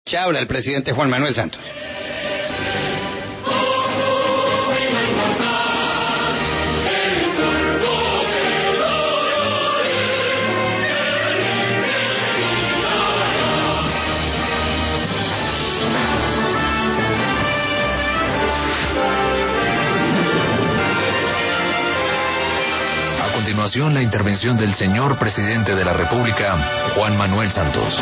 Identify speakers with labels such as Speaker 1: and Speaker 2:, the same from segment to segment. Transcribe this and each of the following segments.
Speaker 1: Ya habla el presidente Juan Manuel Santos.
Speaker 2: A continuación, la intervención del señor presidente de la República, Juan Manuel Santos.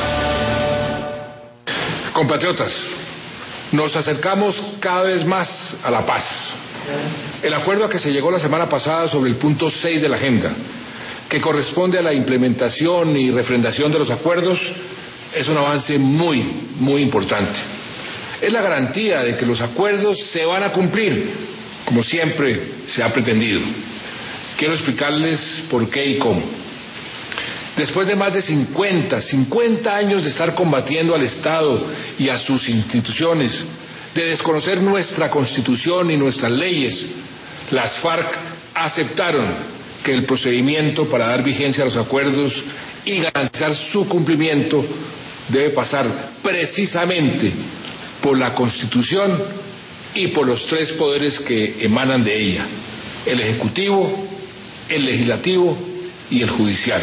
Speaker 3: Compatriotas, nos acercamos cada vez más a la paz. El acuerdo a que se llegó la semana pasada sobre el punto 6 de la agenda, que corresponde a la implementación y refrendación de los acuerdos, es un avance muy importante. Es la garantía de que los acuerdos se van a cumplir, como siempre se ha pretendido. Quiero explicarles por qué y cómo. Después de más de 50 años de estar combatiendo al Estado y a sus instituciones, de desconocer nuestra Constitución y nuestras leyes, las FARC aceptaron que el procedimiento para dar vigencia a los acuerdos y garantizar su cumplimiento debe pasar precisamente por la Constitución y por los tres poderes que emanan de ella: el Ejecutivo, el Legislativo y el Judicial.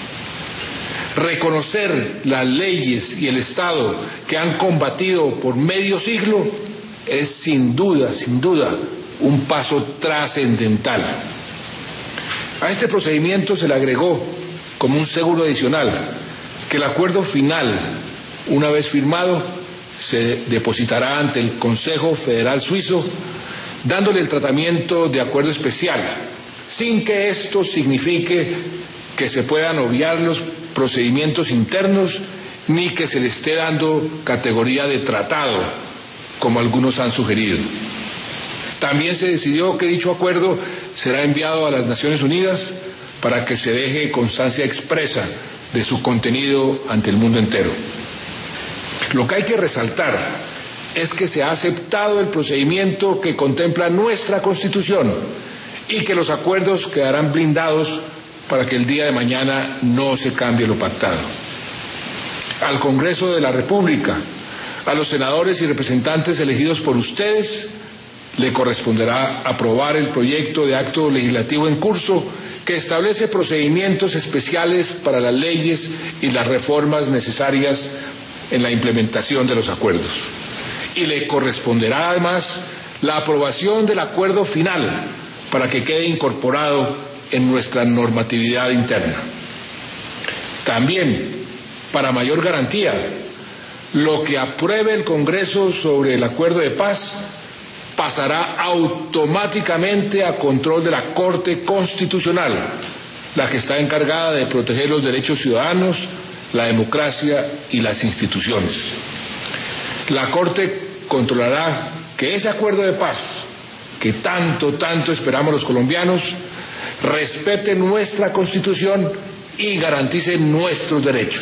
Speaker 3: Reconocer las leyes y el Estado que han combatido por medio siglo es sin duda un paso trascendental. A este procedimiento se le agregó como un seguro adicional que el acuerdo final, una vez firmado, se depositará ante el Consejo Federal Suizo, dándole el tratamiento de acuerdo especial, sin que esto signifique que se puedan obviar los procedimientos internos ni que se le esté dando categoría de tratado, como algunos han sugerido. También se decidió que dicho acuerdo será enviado a las Naciones Unidas para que se deje constancia expresa de su contenido ante el mundo entero. Lo que hay que resaltar es que se ha aceptado el procedimiento que contempla nuestra Constitución y que los acuerdos quedarán blindados para que el día de mañana no se cambie lo pactado. Al Congreso de la República, a los senadores y representantes elegidos por ustedes, le corresponderá aprobar el proyecto de acto legislativo en curso que establece procedimientos especiales para las leyes y las reformas necesarias en la implementación de los acuerdos. Y le corresponderá además la aprobación del acuerdo final para que quede incorporado en nuestra normatividad interna. También, para mayor garantía, lo que apruebe el Congreso sobre el acuerdo de paz pasará automáticamente a control de la Corte Constitucional, la que está encargada de proteger los derechos ciudadanos, la democracia y las instituciones. La Corte controlará que ese acuerdo de paz, que tanto esperamos los colombianos, respete nuestra Constitución y garantice nuestros derechos.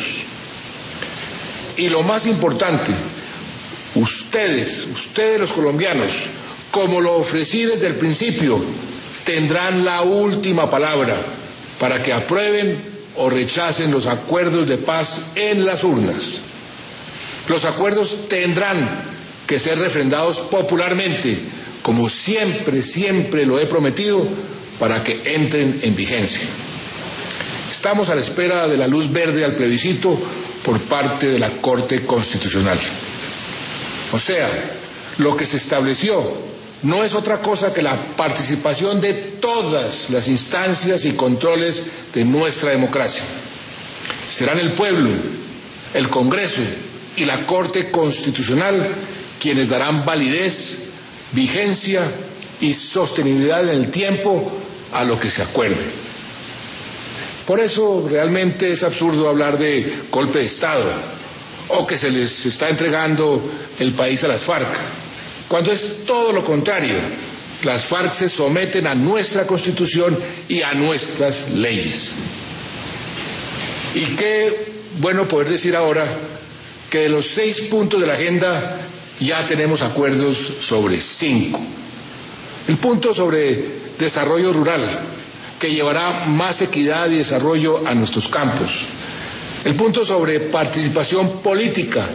Speaker 3: Y lo más importante, ustedes los colombianos, como lo ofrecí desde el principio, tendrán la última palabra para que aprueben o rechacen los acuerdos de paz en las urnas. Los acuerdos tendrán que ser refrendados popularmente, como siempre lo he prometido, para que entren en vigencia. Estamos a la espera de la luz verde al plebiscito por parte de la Corte Constitucional. O sea, lo que se estableció no es otra cosa que la participación de todas las instancias y controles de nuestra democracia. Serán el pueblo, el Congreso y la Corte Constitucional quienes darán validez, vigencia y sostenibilidad en el tiempo a lo que se acuerde. Por eso realmente es absurdo hablar de golpe de Estado o que se les está entregando el país a las FARC, cuando es todo lo contrario. Las FARC se someten a nuestra Constitución y a nuestras leyes. Y qué bueno poder decir ahora que de los 6 puntos de la agenda ya tenemos acuerdos sobre 5. El punto sobre desarrollo rural, que llevará más equidad y desarrollo a nuestros campos. El punto sobre participación política,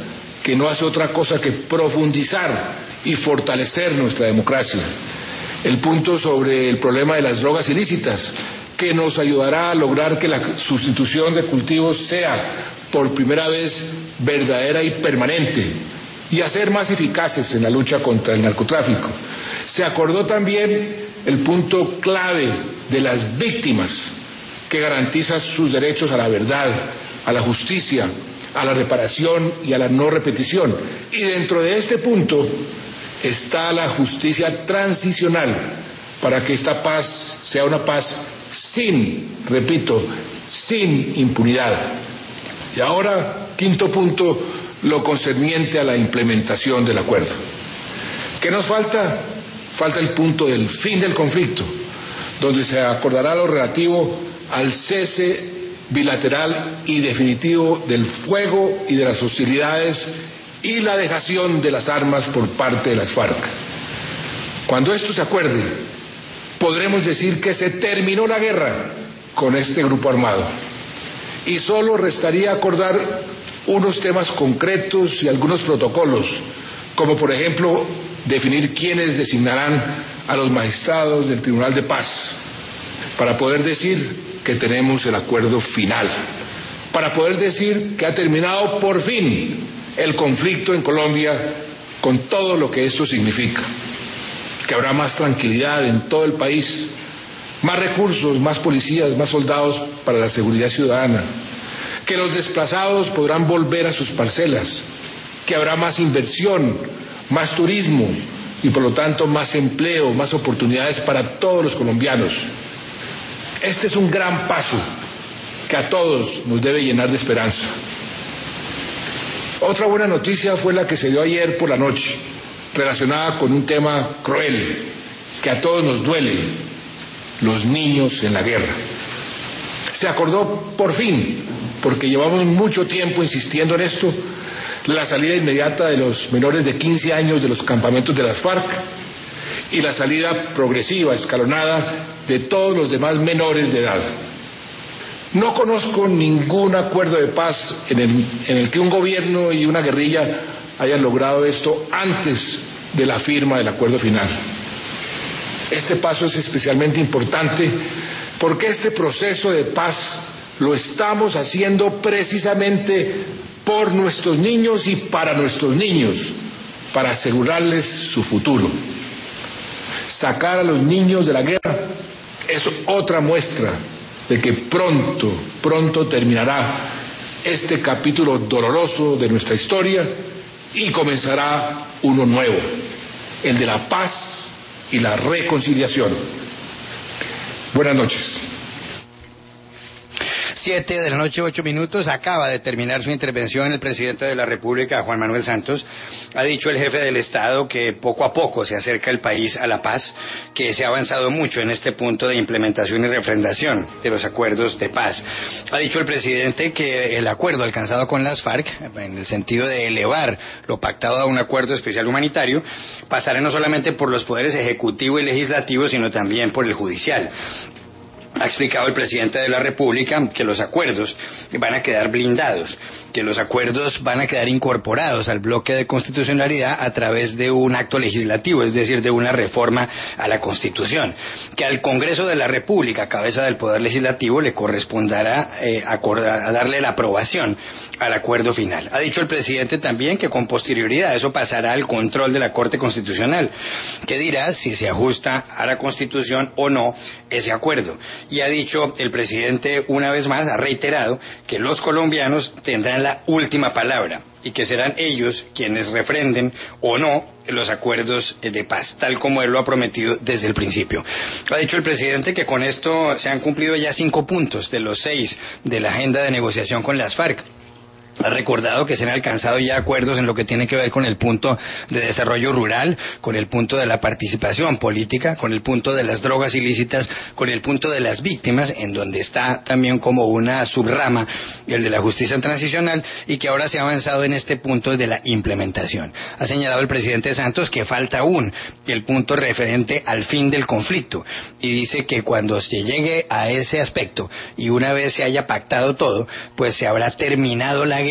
Speaker 3: que no hace otra cosa que profundizar y fortalecer nuestra democracia. El punto sobre el problema de las drogas ilícitas, que nos ayudará a lograr que la sustitución de cultivos sea por primera vez verdadera y permanente, y a ser más eficaces en la lucha contra el narcotráfico. Se acordó también el punto clave de las víctimas, que garantiza sus derechos a la verdad, a la justicia, a la reparación y a la no repetición. Y dentro de este punto está la justicia transicional, para que esta paz sea una paz sin, repito, sin impunidad. Y ahora, quinto punto, lo concerniente a la implementación del acuerdo. ¿Qué nos falta? Falta el punto del fin del conflicto, donde se acordará lo relativo al cese bilateral y definitivo del fuego y de las hostilidades y la dejación de las armas por parte de las FARC. Cuando esto se acuerde, podremos decir que se terminó la guerra con este grupo armado, y solo restaría acordar unos temas concretos y algunos protocolos, como por ejemplo definir quiénes designarán a los magistrados del Tribunal de Paz, para poder decir que tenemos el acuerdo final, para poder decir que ha terminado por fin el conflicto en Colombia, con todo lo que esto significa, que habrá más tranquilidad en todo el país, más recursos, más policías, más soldados para la seguridad ciudadana, que los desplazados podrán volver a sus parcelas, que habrá más inversión, más turismo y por lo tanto más empleo, más oportunidades para todos los colombianos. Este es un gran paso que a todos nos debe llenar de esperanza. Otra buena noticia fue la que se dio ayer por la noche, relacionada con un tema cruel que a todos nos duele: los niños en la guerra. Se acordó por fin, porque llevamos mucho tiempo insistiendo en esto, la salida inmediata de los menores de 15 años de los campamentos de las FARC y la salida progresiva, escalonada, de todos los demás menores de edad. No conozco ningún acuerdo de paz en el que un gobierno y una guerrilla hayan logrado esto antes de la firma del acuerdo final. Este paso es especialmente importante porque este proceso de paz lo estamos haciendo precisamente por nuestros niños y para nuestros niños, para asegurarles su futuro. Sacar a los niños de la guerra es otra muestra de que pronto terminará este capítulo doloroso de nuestra historia y comenzará uno nuevo, el de la paz y la reconciliación. Buenas noches.
Speaker 1: 7:08 a.m. Acaba de terminar su intervención el presidente de la República, Juan Manuel Santos. Ha dicho el jefe del Estado que poco a poco se acerca el país a la paz, que se ha avanzado mucho en este punto de implementación y refrendación de los acuerdos de paz. Ha dicho el presidente que el acuerdo alcanzado con las FARC, en el sentido de elevar lo pactado a un acuerdo especial humanitario, pasará no solamente por los poderes ejecutivo y legislativo, sino también por el judicial. Ha explicado el presidente de la República que los acuerdos van a quedar blindados, que los acuerdos van a quedar incorporados al bloque de constitucionalidad a través de un acto legislativo, es decir, de una reforma a la Constitución, que al Congreso de la República, cabeza del Poder Legislativo, le corresponderá a darle la aprobación al acuerdo final. Ha dicho el presidente también que con posterioridad eso pasará al control de la Corte Constitucional, que dirá si se ajusta a la Constitución o no ese acuerdo. Y ha dicho el presidente una vez más, ha reiterado que los colombianos tendrán la última palabra y que serán ellos quienes refrenden o no los acuerdos de paz, tal como él lo ha prometido desde el principio. Ha dicho el presidente que con esto se han cumplido ya 5 puntos de los 6 de la agenda de negociación con las FARC. Ha recordado que se han alcanzado ya acuerdos en lo que tiene que ver con el punto de desarrollo rural, con el punto de la participación política, con el punto de las drogas ilícitas, con el punto de las víctimas, en donde está también como una subrama el de la justicia transicional, y que ahora se ha avanzado en este punto de la implementación. Ha señalado el presidente Santos que falta aún el punto referente al fin del conflicto, y dice que cuando se llegue a ese aspecto y una vez se haya pactado todo, pues se habrá terminado la guerra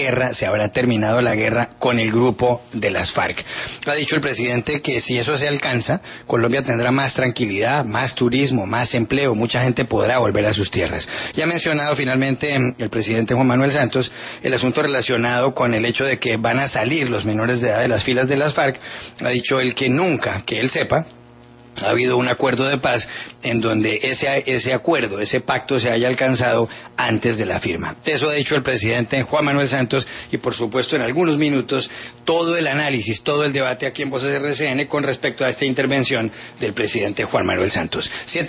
Speaker 1: guerra, se habrá terminado la guerra con el grupo de las FARC. Ha dicho el presidente que si eso se alcanza, Colombia tendrá más tranquilidad, más turismo, más empleo, mucha gente podrá volver a sus tierras. Y ha mencionado finalmente el presidente Juan Manuel Santos el asunto relacionado con el hecho de que van a salir los menores de edad de las filas de las FARC. Ha dicho él que nunca, que él sepa, ha habido un acuerdo de paz en donde ese acuerdo, ese pacto se haya alcanzado antes de la firma. Eso ha dicho el presidente Juan Manuel Santos y por supuesto en algunos minutos todo el análisis, todo el debate aquí en Voces RCN con respecto a esta intervención del presidente Juan Manuel Santos.